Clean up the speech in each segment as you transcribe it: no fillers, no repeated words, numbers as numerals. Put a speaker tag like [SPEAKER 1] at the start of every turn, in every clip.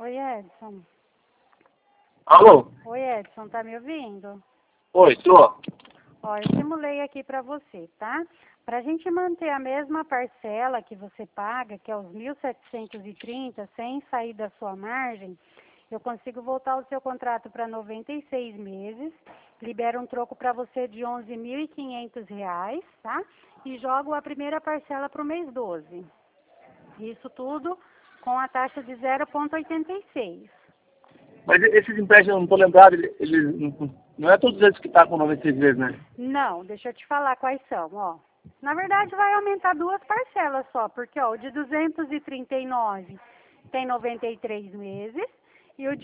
[SPEAKER 1] Oi, Edson.
[SPEAKER 2] Alô?
[SPEAKER 1] Oi, Edson, tá me ouvindo?
[SPEAKER 2] Oi, tô.
[SPEAKER 1] Ó, eu simulei aqui para você, tá? Para a gente manter a mesma parcela que você paga, que é os 1.730, sem sair da sua margem, eu consigo voltar o seu contrato para 96 meses, libero um troco para você de R$ 11.500, tá? E jogo a primeira parcela para o mês 12. Isso tudo com a taxa de 0,86.
[SPEAKER 2] Mas esses empréstimos, eu não tô lembrado, eles não é todos eles que tá com 96 vezes, né?
[SPEAKER 1] Não, deixa eu te falar quais são, ó. Na verdade, vai aumentar duas parcelas só, porque ó, o de 239 tem 93 meses e o de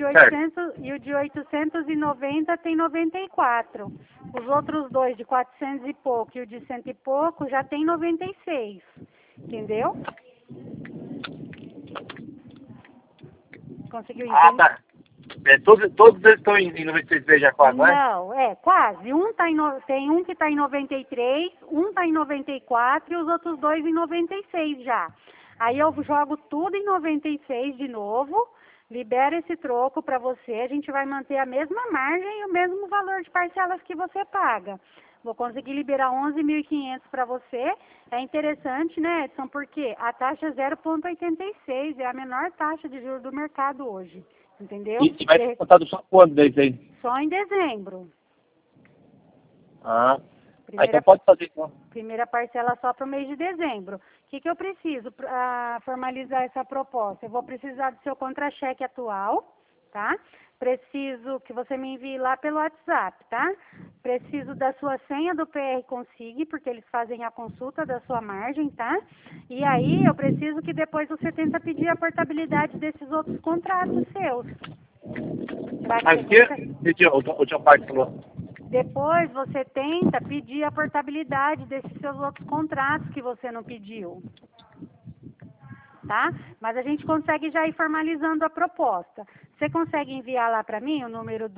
[SPEAKER 1] 890 tem 94. Os outros dois, de 400 e pouco e o de 100 e pouco, já tem 96. Entendeu? Conseguiu entender?
[SPEAKER 2] Ah, tá. Todos eles estão em 96 vezes já quase, não é?
[SPEAKER 1] Não, quase. Tem um que está em 93, um está em 94 e os outros dois em 96 já. Aí eu jogo tudo em 96 de novo, libero esse troco para você, a gente vai manter a mesma margem e o mesmo valor de parcelas que você paga. Vou conseguir liberar 11.500 para você. É interessante, né, Edson, porque a taxa é 0,86, é a menor taxa de juros do mercado hoje. Entendeu?
[SPEAKER 2] E vai ser contado só quando deles aí?
[SPEAKER 1] Só em dezembro.
[SPEAKER 2] Ah.
[SPEAKER 1] Primeira,
[SPEAKER 2] Então pode fazer então.
[SPEAKER 1] primeira parcela só para o mês de dezembro. O que eu preciso para formalizar essa proposta? Eu vou precisar do seu contra-cheque atual, tá? Preciso que você me envie lá pelo WhatsApp, tá? Preciso da sua senha do PR Consigne, porque eles fazem a consulta da sua margem, tá? E aí eu preciso que depois você tenta pedir a portabilidade desses outros contratos seus. Será que
[SPEAKER 2] Mas
[SPEAKER 1] você
[SPEAKER 2] o que?
[SPEAKER 1] consegue?
[SPEAKER 2] O tio Parque falou.
[SPEAKER 1] Depois você tenta pedir a portabilidade desses seus outros contratos que você não pediu, tá? Mas a gente consegue já ir formalizando a proposta. Você consegue enviar lá para mim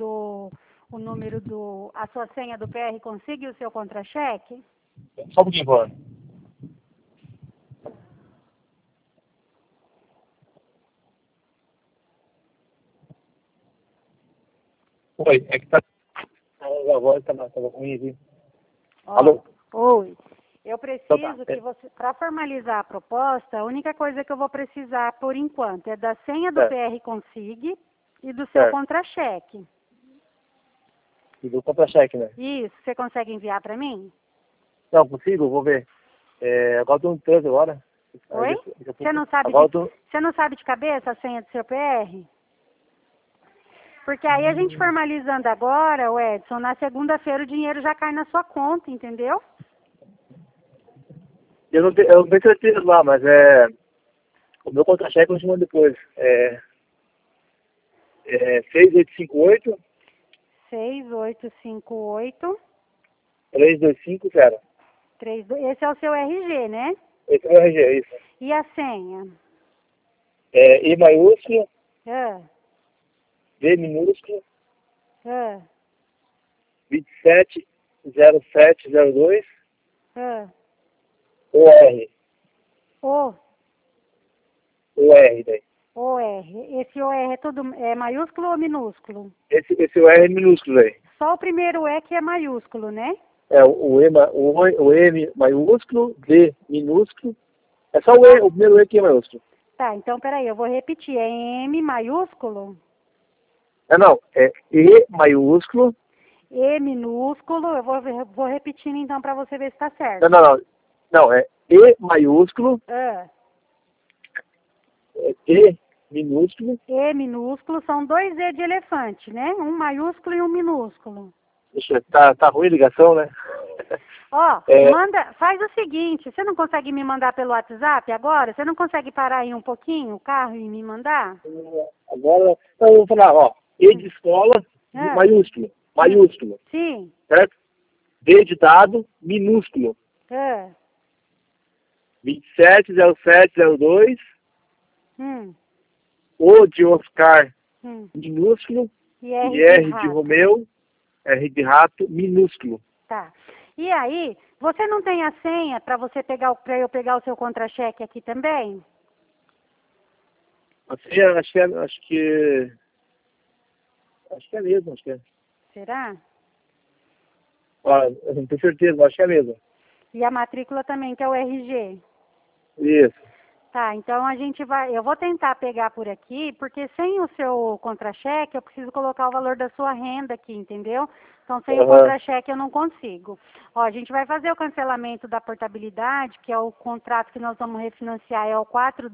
[SPEAKER 1] a sua senha do PR Consigne e o seu contra-cheque?
[SPEAKER 2] Só um pouquinho, por favor. Oi, é que tá. A voz tava ruim aqui.
[SPEAKER 1] Ó,
[SPEAKER 2] Alô?
[SPEAKER 1] oi. Eu
[SPEAKER 2] Então tá.
[SPEAKER 1] preciso que você, para formalizar a proposta, a única coisa que eu vou precisar por enquanto é da senha do
[SPEAKER 2] Certo,
[SPEAKER 1] PR Consigne e do seu
[SPEAKER 2] certo.
[SPEAKER 1] contra-cheque.
[SPEAKER 2] E do contra-cheque, né?
[SPEAKER 1] Isso, você consegue enviar para mim?
[SPEAKER 2] Não, consigo, vou ver. Agora eu tô no trânsito agora.
[SPEAKER 1] Oi? Você não sabe
[SPEAKER 2] Agora eu tô.
[SPEAKER 1] você não sabe de cabeça a senha do seu PR? Porque aí a gente formalizando agora, o Edson, na segunda-feira o dinheiro já cai na sua conta, entendeu?
[SPEAKER 2] Eu não tenho certeza lá, mas o meu contra-cheque eu te mando depois. 6858
[SPEAKER 1] 6858
[SPEAKER 2] 3250.
[SPEAKER 1] 32. Esse é o seu RG, né?
[SPEAKER 2] Esse é o RG, é isso.
[SPEAKER 1] E a senha?
[SPEAKER 2] E maiúsculo,
[SPEAKER 1] Ah,
[SPEAKER 2] D minúsculo,
[SPEAKER 1] ah,
[SPEAKER 2] 270702,
[SPEAKER 1] ah.
[SPEAKER 2] OR.
[SPEAKER 1] O,
[SPEAKER 2] OR daí.
[SPEAKER 1] OR. Esse OR é maiúsculo ou minúsculo?
[SPEAKER 2] Esse OR é minúsculo aí.
[SPEAKER 1] Só o primeiro E que é maiúsculo, né?
[SPEAKER 2] O M maiúsculo, D minúsculo. É só o primeiro E que é maiúsculo.
[SPEAKER 1] Tá, então peraí, eu vou repetir. É M maiúsculo?
[SPEAKER 2] Não, é E maiúsculo.
[SPEAKER 1] E minúsculo, vou repetindo então para você ver se está certo.
[SPEAKER 2] Não. Não, é E maiúsculo,
[SPEAKER 1] Ah,
[SPEAKER 2] E minúsculo.
[SPEAKER 1] E minúsculo são dois E de elefante, né? Um maiúsculo e um minúsculo.
[SPEAKER 2] Deixa eu, tá ruim a ligação, né?
[SPEAKER 1] Ó, faz o seguinte, você não consegue me mandar pelo WhatsApp agora? Você não consegue parar aí um pouquinho o carro e me mandar?
[SPEAKER 2] Agora, então eu vou falar, ó, E de escola, maiúsculo,
[SPEAKER 1] Sim.
[SPEAKER 2] certo? D de dado, minúsculo,
[SPEAKER 1] Ah,
[SPEAKER 2] 270702,
[SPEAKER 1] hum,
[SPEAKER 2] O de Oscar,
[SPEAKER 1] hum.
[SPEAKER 2] minúsculo,
[SPEAKER 1] E
[SPEAKER 2] e
[SPEAKER 1] R de
[SPEAKER 2] R de
[SPEAKER 1] rato.
[SPEAKER 2] Romeu, R de rato, minúsculo.
[SPEAKER 1] Tá. E aí, você não tem a senha para eu pegar o seu contra-cheque aqui também?
[SPEAKER 2] Assim, acho que é mesmo, acho que é.
[SPEAKER 1] Será?
[SPEAKER 2] Olha, eu não tenho certeza, mas acho que é mesmo.
[SPEAKER 1] E a matrícula também, que é o RG.
[SPEAKER 2] Isso.
[SPEAKER 1] Tá, então a gente vai, eu vou tentar pegar por aqui, porque sem o seu contra-cheque eu preciso colocar o valor da sua renda aqui, entendeu? Então sem o contra-cheque eu não consigo. Ó, a gente vai fazer o cancelamento da portabilidade, que é o contrato que nós vamos refinanciar, é o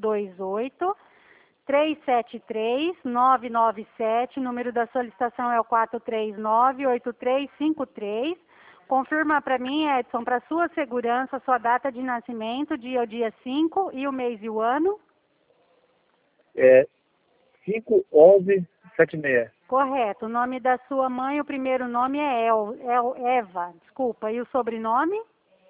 [SPEAKER 1] 428-373-997, o número da solicitação é o 439-8353. Confirma para mim, Edson, para sua segurança, sua data de nascimento, dia 5 e o mês e o ano.
[SPEAKER 2] É 51176.
[SPEAKER 1] Correto. O nome da sua mãe, o primeiro nome é Eva, desculpa. E o sobrenome?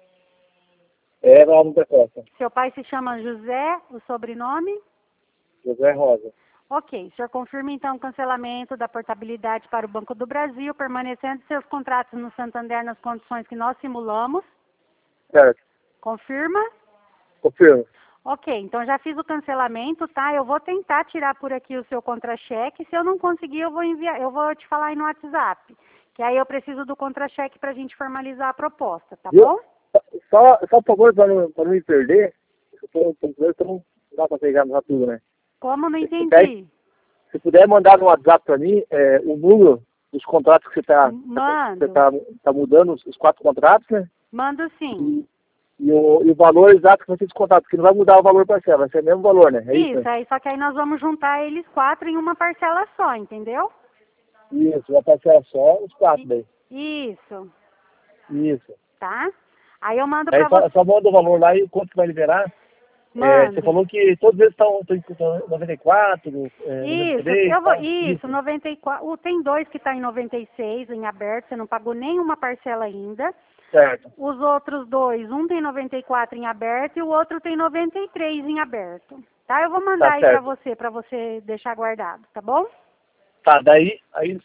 [SPEAKER 2] É Nova da Costa.
[SPEAKER 1] Seu pai se chama José, o sobrenome?
[SPEAKER 2] José Rosa.
[SPEAKER 1] Ok, o senhor confirma então o cancelamento da portabilidade para o Banco do Brasil, permanecendo seus contratos no Santander nas condições que nós simulamos.
[SPEAKER 2] Certo.
[SPEAKER 1] Confirma?
[SPEAKER 2] Confirmo.
[SPEAKER 1] Ok, então já fiz o cancelamento, tá? Eu vou tentar tirar por aqui o seu contra-cheque. Se eu não conseguir, eu vou te falar aí no WhatsApp. Que aí eu preciso do contra-cheque para a gente formalizar a proposta, tá
[SPEAKER 2] Viu?
[SPEAKER 1] bom?
[SPEAKER 2] Só por favor, para não me perder, eu tô então não dá para pegar tudo, né?
[SPEAKER 1] Como? Não
[SPEAKER 2] Se
[SPEAKER 1] entendi.
[SPEAKER 2] puder mandar no WhatsApp para mim o número dos contratos que você
[SPEAKER 1] Mando.
[SPEAKER 2] tá mudando, os 4 contratos, né?
[SPEAKER 1] Mando sim.
[SPEAKER 2] E o valor exato que você descontar, porque não vai mudar o valor parcela, vai ser o mesmo valor, né? É isso,
[SPEAKER 1] Isso,
[SPEAKER 2] né?
[SPEAKER 1] aí só que aí nós vamos juntar eles 4 em uma parcela só, entendeu?
[SPEAKER 2] Isso, vai parcela só os 4 daí.
[SPEAKER 1] Isso,
[SPEAKER 2] Isso.
[SPEAKER 1] tá? Aí eu mando
[SPEAKER 2] Aí
[SPEAKER 1] para você.
[SPEAKER 2] só manda o valor lá e quanto que vai liberar. Você
[SPEAKER 1] Mando.
[SPEAKER 2] falou que todos eles estão em 94, 93, tá?
[SPEAKER 1] Isso, 94. Tem 2 que tá em 96 em aberto, você não pagou nenhuma parcela ainda.
[SPEAKER 2] Certo.
[SPEAKER 1] Os outros 2, um tem 94 em aberto e o outro tem 93 em aberto. Tá? Eu vou mandar
[SPEAKER 2] Tá
[SPEAKER 1] aí
[SPEAKER 2] certo.
[SPEAKER 1] para você deixar guardado, tá bom?
[SPEAKER 2] Tá, daí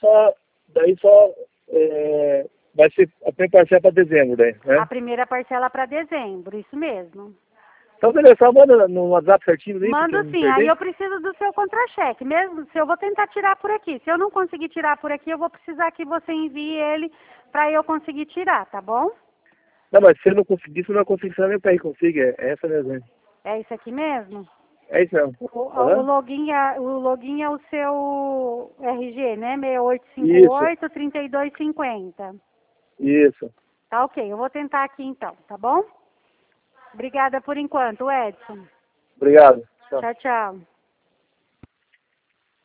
[SPEAKER 2] vai ser a primeira parcela para dezembro, daí,
[SPEAKER 1] A
[SPEAKER 2] né?
[SPEAKER 1] primeira parcela para dezembro, isso mesmo.
[SPEAKER 2] Então, beleza, só manda no WhatsApp certinho aí, porque eu
[SPEAKER 1] Mando
[SPEAKER 2] não me
[SPEAKER 1] sim, aí
[SPEAKER 2] perder.
[SPEAKER 1] eu preciso do seu contra-cheque, mesmo se eu vou tentar tirar por aqui. Se eu não conseguir tirar por aqui, eu vou precisar que você envie ele para eu conseguir tirar, tá bom?
[SPEAKER 2] Não, mas se eu não conseguir, você não vai conseguir, você não vai conseguir, é essa mesmo, hein?
[SPEAKER 1] É isso aqui mesmo?
[SPEAKER 2] É isso mesmo.
[SPEAKER 1] O login é o seu RG, né?
[SPEAKER 2] Isso,
[SPEAKER 1] 6858-3250.
[SPEAKER 2] isso.
[SPEAKER 1] Tá ok, eu vou tentar aqui então, tá bom? Obrigada por enquanto, Edson.
[SPEAKER 2] Obrigado. Tchau.
[SPEAKER 1] Tchau, tchau.